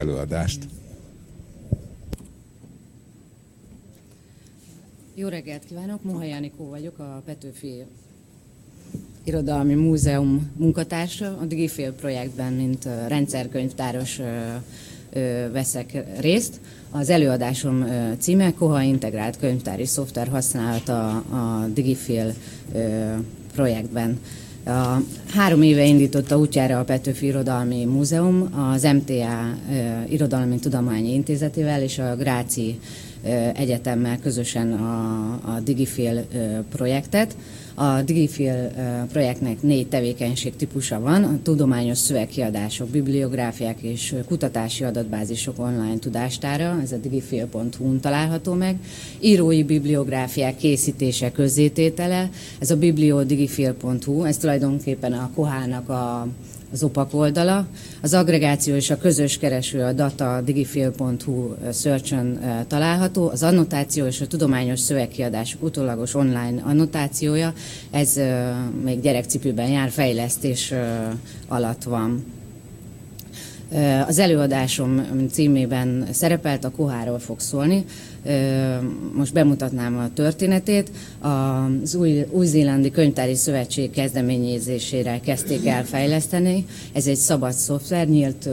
előadást. Jó reggelt kívánok, Mohai Anikó vagyok, a Petőfi Irodalmi Múzeum munkatársa. A DigiFil projektben, mint rendszerkönyvtáros veszek részt. Az előadásom címe Koha integrált könyvtári szoftver használata a DigiFil projektben. 3 éve indította útjára a Petőfi Irodalmi Múzeum az MTA Irodalmi Tudományi Intézetével és a Gráci Egyetemmel közösen a DigiFil projektet. A DigiFil projektnek 4 tevékenységtípusa van: a tudományos szövegkiadások, bibliográfiák és kutatási adatbázisok online tudástára, ez a digifil.hu-n található meg, írói bibliográfiák készítése, közzététele, ez a bibliodigifil.hu, ez tulajdonképpen a Kohának az OPAK oldala, az agregáció és a közös kereső a data.digifil.hu search-ön található, az annotáció és a tudományos szövegkiadások utólagos online annotációja, ez még gyerekcipőben jár, fejlesztés alatt van. Az előadásom címében szerepelt, a Koháról fog szólni. Most bemutatnám a történetét. Az Új-Zélandi Könyvtári Szövetség kezdeményezésére kezdték el fejleszteni. Ez egy szabad szoftver, nyílt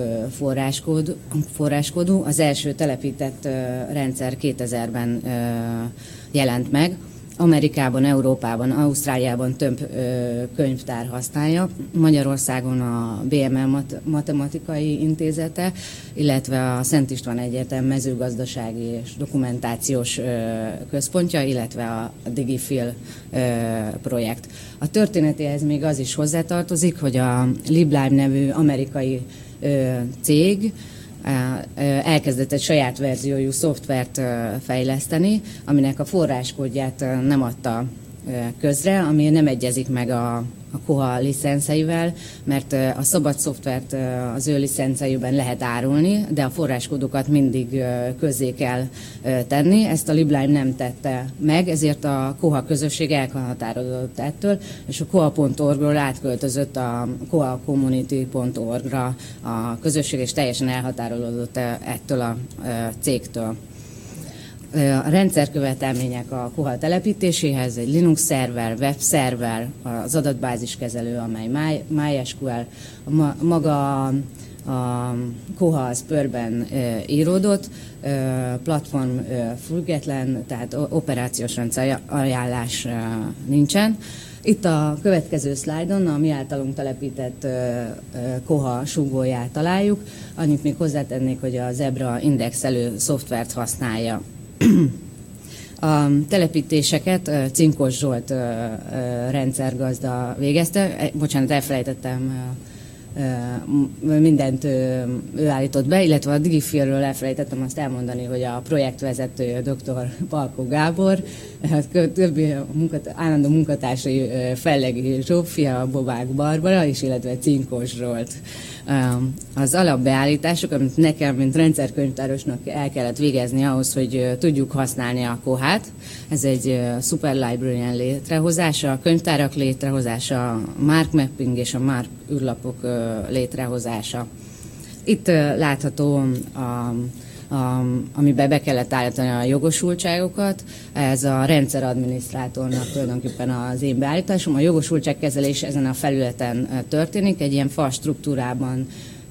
forráskódú. Az első telepített rendszer 2000-ben jelent meg. Amerikában, Európában, Ausztráliában több könyvtár használja. Magyarországon a BML Matematikai Intézete, illetve a Szent István Egyetem mezőgazdasági és dokumentációs központja, célja, a DigiFil projekt. A történetéhez még az is hozzátartozik, hogy a LibLive nevű amerikai cég elkezdett egy saját verziójú szoftvert fejleszteni, aminek a forráskódját nem adta közre, ami nem egyezik meg a Koha licenszeivel, mert a szabad szoftvert az ő licenceiben lehet árulni, de a forráskódokat mindig közzé kell tenni. Ezt a LibLive nem tette meg, ezért a Koha közösség elhatárolódott ettől, és a koha.org-ról átköltözött a kohacommunity.org-ra a közösség, és teljesen elhatárolódott ettől a cégtől. A rendszerkövetelmények a Koha telepítéséhez: egy Linux szerver, web szerver, az adatbáziskezelő, amely MySQL, maga a Koha az Perlben íródott, platform független, tehát operációs rendszer ajánlás nincsen. Itt a következő szlájdon a mi általunk telepített Koha sugóját találjuk. Annyit még hozzátennék, hogy a Zebra indexelő szoftvert használja. A telepítéseket Cinkos Zsolt rendszergazda végezte. Bocsánat, elfelejtettem, mindent ő állított be, illetve a DigiFilről elfelejtettem azt elmondani, hogy a projektvezetője dr. Palkó Gábor, többi állandó munkatársai Fellegi Zsófia, Bobák Barbara, és illetve Cinkos Zsolt. Az alapbeállítások, amit nekem, mint rendszerkönyvtárosnak el kellett végezni ahhoz, hogy tudjuk használni a Kohát. Ez egy Super Librarian létrehozása, a könyvtárak létrehozása, a Mark Mapping és a Mark űrlapok létrehozása. Itt látható amiben be kellett állítani a jogosultságokat. Ez a rendszeradminisztrátornak tulajdonképpen az én beállításom. A jogosultságkezelés ezen a felületen történik, egy ilyen fal struktúrában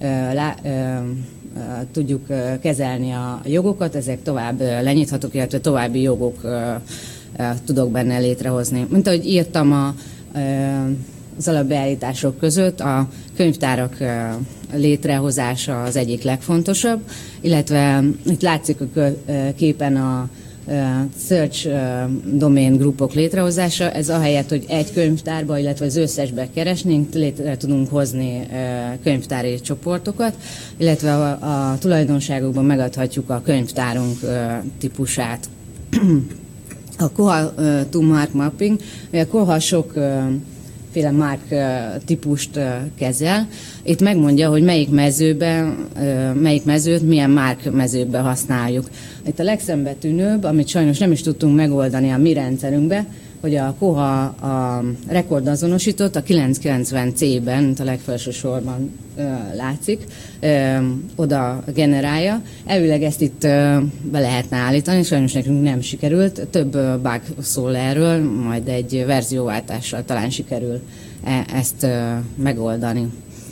tudjuk kezelni a jogokat, ezek tovább lenyithatók, illetve további jogok tudok benne létrehozni. Mint ahogy írtam az alapbeállítások között, a könyvtárak létrehozása az egyik legfontosabb, illetve itt látszik a képen a search domain grupok létrehozása. Ez ahelyett, hogy egy könyvtárba, illetve az összesbe keresnénk, létre tudunk hozni könyvtári csoportokat, illetve a tulajdonságokban megadhatjuk a könyvtárunk típusát. A Koha to Mark Mapping, a Koha sokféle Mark típust kezel. Itt megmondja, hogy melyik mezőt milyen Mark mezőbe használjuk. Itt a legszembetűnőbb, amit sajnos nem is tudtunk megoldani a mi rendszerünkbe, hogy a Koha a rekordazonosított, a 990C-ben, mint a legfelső sorban látszik, oda generálja. Elvileg ezt itt be lehetne állítani, sajnos nekünk nem sikerült. Több bug szól erről, majd egy verzióváltással talán sikerül ezt megoldani.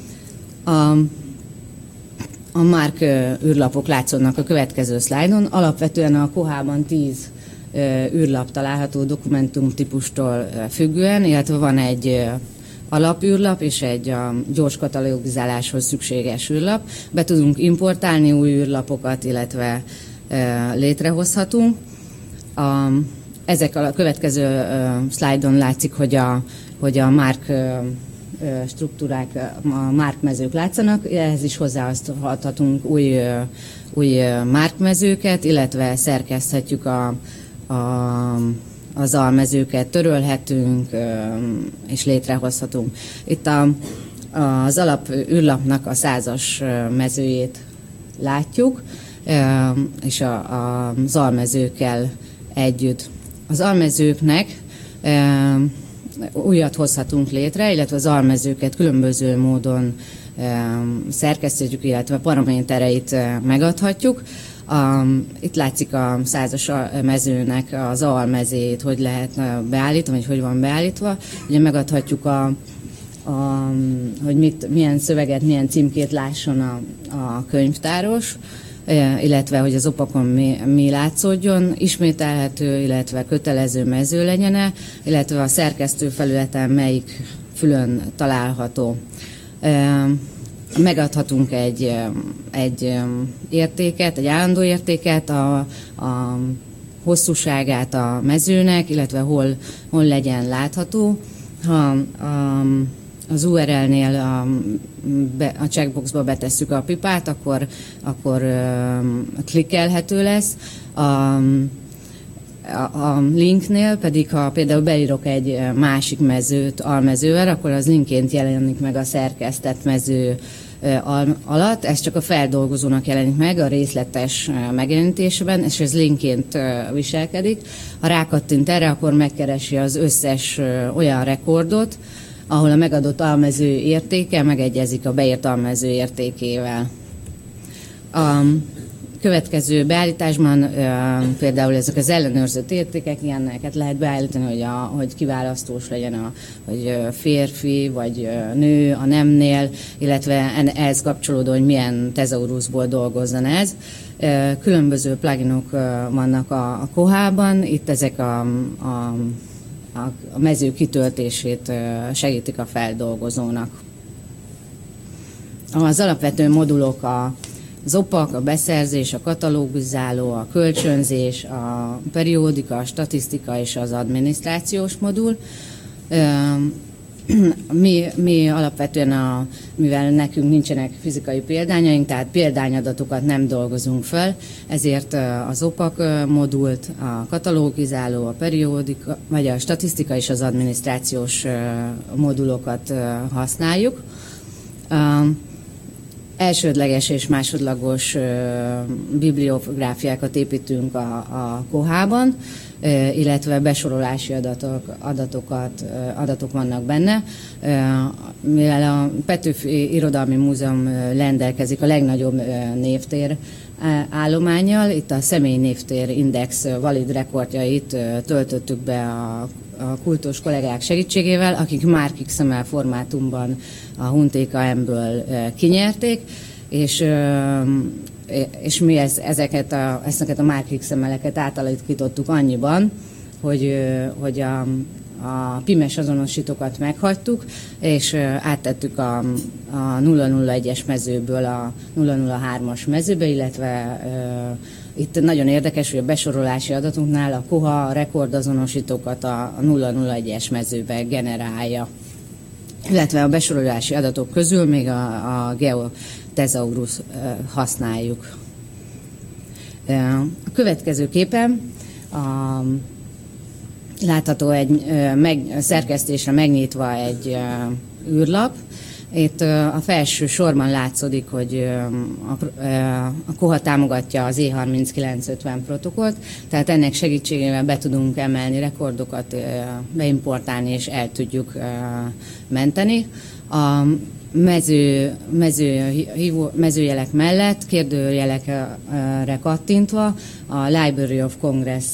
A Mark űrlapok látszódnak a következő szlájdon. Alapvetően a Kohában 10 űrlap található dokumentumtípustól függően, illetve van egy alapűrlap és egy a gyors katalogizáláshoz szükséges űrlap. Be tudunk importálni új űrlapokat, illetve létrehozhatunk. Ezek a következő szlájdon látszik, hogy a Mark struktúrák, a márkmezők látszanak, ehhez is hozzáadhatunk új márkmezőket, illetve szerkeszthetjük az almezőket, törölhetünk és létrehozhatunk. Itt az alap űrlapnak a 100-as mezőjét látjuk, és az almezőkkel együtt. Az almezőknek újat hozhatunk létre, illetve az almezőket különböző módon szerkesztjük, illetve paramétereit megadhatjuk. Itt látszik a 100-as mezőnek az almezét, hogy lehet beállítani, vagy hogy van beállítva. Ugye megadhatjuk hogy milyen szöveget, milyen címkét lásson a könyvtáros, illetve hogy az opakon mi látszódjon, ismételhető, illetve kötelező mező legyen-e, illetve a szerkesztő felületen melyik fülön található. Megadhatunk egy értéket, egy állandó értéket, a hosszúságát a mezőnek, illetve hol legyen látható. Ha az URL-nél a checkboxba betesszük a pipát, akkor klikkelhető lesz. A linknél pedig, ha például beírok egy másik mezőt almezővel, akkor az linkként jelenik meg a szerkesztett mező alatt. Ez csak a feldolgozónak jelenik meg a részletes megjelenítésben, és ez linkként viselkedik. Ha rákattint erre, akkor megkeresi az összes olyan rekordot, ahol a megadott almező értéke megegyezik a beírt almező értékével. A következő beállításban például ezek az ellenőrzött értékek, ilyeneket lehet beállítani, hogy kiválasztós legyen, hogy férfi vagy nő a nemnél, illetve ehhez kapcsolódó, hogy milyen tezaurusból dolgozzon ez. Különböző pluginok vannak a Kohában, itt ezek a mező kitöltését segítik a feldolgozónak. Az alapvető modulok az opak, a beszerzés, a katalógizáló, a kölcsönzés, a periódika, a statisztika és az adminisztrációs modul. Mi alapvetően, mivel nekünk nincsenek fizikai példányaink, tehát példányadatokat nem dolgozunk fel, ezért az OPAK modult, a katalógizáló, a periódika, vagy a statisztika és az adminisztrációs modulokat használjuk. Elsődleges és másodlagos bibliográfiákat építünk a Kohában, illetve besorolási adatok vannak benne. Mivel a Petőfi Irodalmi Múzeum rendelkezik a legnagyobb névtér állománnyal, itt a személy névtér index valid rekordjait töltöttük be a kultus kollégák segítségével, akik MarkXML formátumban a Huntéka M-ből kinyerték, és mi ezeket a MarkXML-eket átalakítottuk annyiban, hogy a PIMES azonosítókat meghagytuk, és áttettük a 001-es mezőből a 003-as mezőbe, illetve itt nagyon érdekes, hogy a besorolási adatunknál a Koha a rekordazonosítókat a 001-es mezőbe generálja. Illetve a besorolási adatok közül még a GeoThesaurus használjuk. A következő képen látható egy szerkesztésre megnyitva egy űrlap. Itt a felső sorban látszódik, hogy a KOHA támogatja az E3950 protokollt, tehát ennek segítségével be tudunk emelni rekordokat, beimportálni és el tudjuk menteni. A mezőjelek mellett kérdőjelekre kattintva a Library of Congress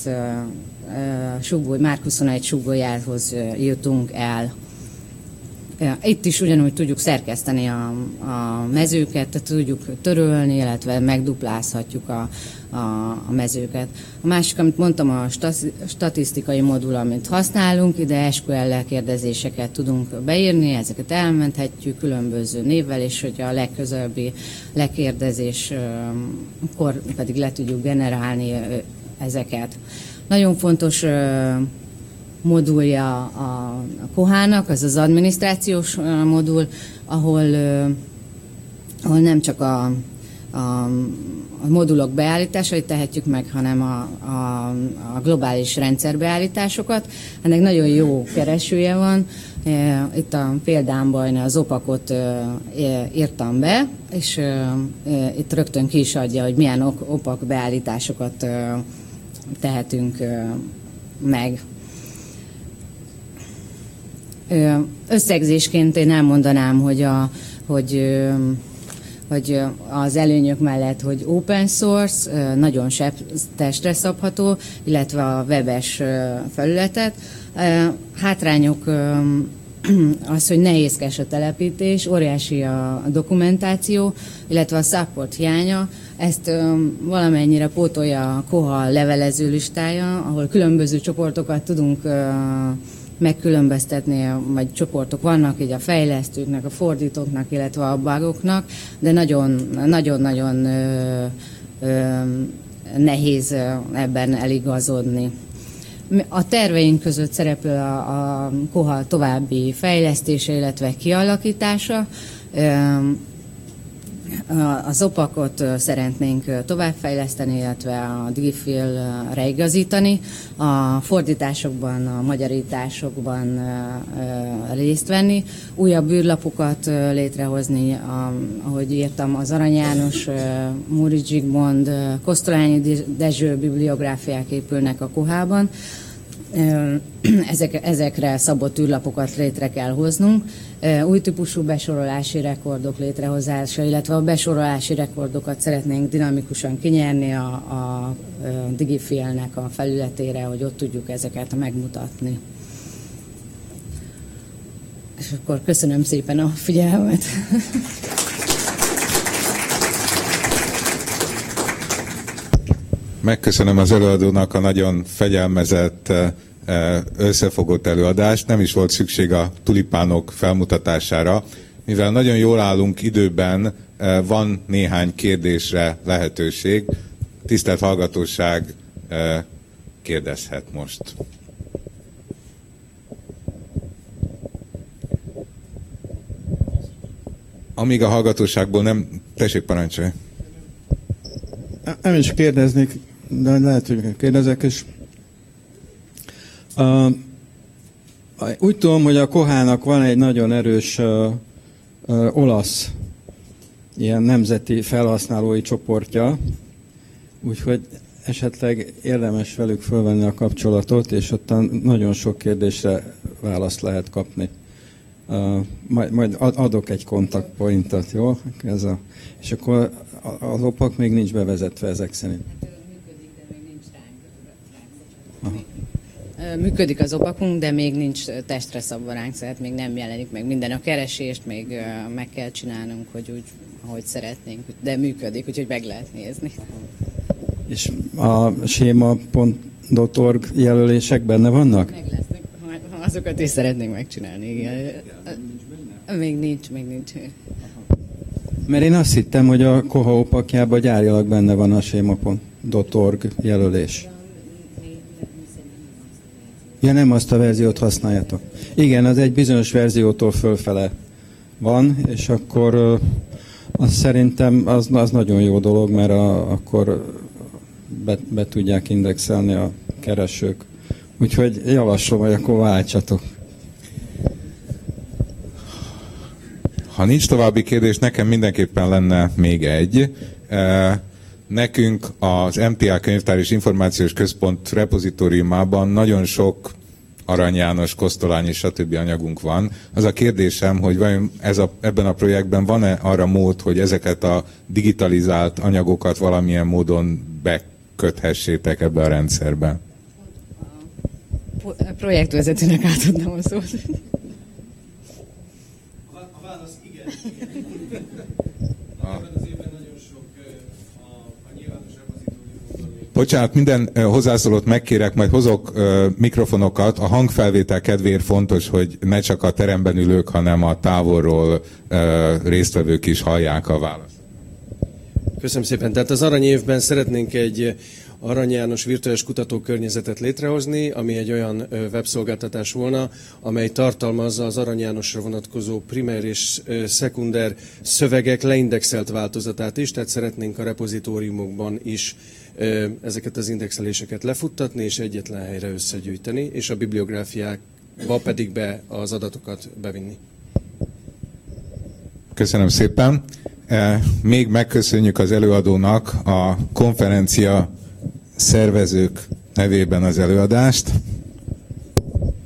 Márk 21 súgójához jutunk el. Itt is ugyanúgy tudjuk szerkeszteni a mezőket, tehát tudjuk törölni, illetve megduplázhatjuk a mezőket. A másik, amit mondtam, a statisztikai modul, amit használunk, ide SQL kérdezéseket tudunk beírni, ezeket elmenthetjük különböző névvel, és hogy a legközelebbi lekérdezéskor pedig le tudjuk generálni ezeket. Nagyon fontos modulja a KOHA-nak, az az adminisztrációs modul, ahol nem csak a modulok beállításait tehetjük meg, hanem a globális rendszerbeállításokat. Ennek nagyon jó keresője van. Itt a példámban az opakot írtam be, és itt rögtön ki is adja, hogy milyen opak beállításokat tehetünk meg. Összegzésként én elmondanám, hogy az előnyök mellett, hogy open source, nagyon testre szabható, illetve a webes felületet. Hátrányok az, hogy nehézkes a telepítés, óriási a dokumentáció, illetve a support hiánya. Ezt valamennyire pótolja a KOHA levelező listája, ahol különböző csoportokat tudunk megkülönböztetni, vagy csoportok vannak, így a fejlesztőknek, a fordítóknak, illetve a bugoknak, de nagyon-nagyon nehéz ebben eligazodni. A terveink között szerepel a KOHA további fejlesztése, illetve kialakítása. Az opakot szeretnénk továbbfejleszteni, illetve a DigiFil-re igazítani. A fordításokban, a magyarításokban részt venni, újabb űrlapokat létrehozni, ahogy írtam, az Arany János, Múri Zsigmond, Kosztolányi Dezső bibliográfiák épülnek a KOHA-ban. Ezekre szabott űrlapokat létre kell hoznunk. Új típusú besorolási rekordok létrehozása, illetve a besorolási rekordokat szeretnénk dinamikusan kinyerni a DigiFil-nek a felületére, hogy ott tudjuk ezeket megmutatni. És akkor köszönöm szépen a figyelmet. Megköszönöm az előadónak a nagyon fegyelmezett, összefogott előadást. Nem is volt szükség a tulipánok felmutatására. Mivel nagyon jól állunk időben, van néhány kérdésre lehetőség. Tisztelt hallgatóság, kérdezhet most. Amíg a hallgatóságból nem... Tessék, parancsolj! Nem is kérdeznék, de lehet, hogy kérdezek is. Úgy tudom, hogy a KOHA-nak van egy nagyon erős olasz ilyen nemzeti felhasználói csoportja, úgyhogy esetleg érdemes velük fölvenni a kapcsolatot, és ott nagyon sok kérdésre választ lehet kapni. Majd adok egy kontaktpointot, jó? És akkor az opak még nincs bevezetve ezek szerint. Működik az opakunk, de még nincs testre szabva ránk, szóval még nem jelenik meg minden. A keresést még meg kell csinálnunk, hogy úgy, ahogy szeretnénk, de működik, úgyhogy meg lehet nézni. És a schema.org jelölések benne vannak? Meg lesznek, azokat is szeretnénk megcsinálni, igen. Még nincs. Mert én azt hittem, hogy a KOHA opakjában gyárilag benne van a schema.org jelölés. Ja, nem azt a verziót használjátok. Igen, az egy bizonyos verziótól fölfele van, és akkor azt szerintem az nagyon jó dolog, mert akkor be tudják indexelni a keresők. Úgyhogy javaslom, hogy akkor váltsatok. Ha nincs további kérdés, nekem mindenképpen lenne még egy. Nekünk az MTA Könyvtár és Információs Központ repozitóriumában nagyon sok Arany János, Kosztolány és stb. Anyagunk van. Az a kérdésem, hogy vajon ebben a projektben van-e arra mód, hogy ezeket a digitalizált anyagokat valamilyen módon beköthessétek ebbe a rendszerbe? A projektvezetőnek átadnám a szót. A válasz igen. Ebben az évben nagyon sok a nyilvános repozitóriumokban. Bocsánat, minden hozzászólót megkérek, majd hozok mikrofonokat. A hangfelvétel kedvéért fontos, hogy ne csak a teremben ülők, hanem a távolról résztvevők is hallják a választ. Köszönöm szépen. Tehát az Arany évben szeretnénk egy Arany János virtuális kutatókörnyezetet létrehozni, ami egy olyan webszolgáltatás volna, amely tartalmazza az Arany Jánosra vonatkozó primer és szekunder szövegek leindexelt változatát is, tehát szeretnénk a repozitóriumokban is ezeket az indexeléseket lefuttatni, és egyetlen helyre összegyűjteni, és a bibliográfiákba pedig be az adatokat bevinni. Köszönöm szépen. Még megköszönjük az előadónak a konferencia szervezők nevében az előadást.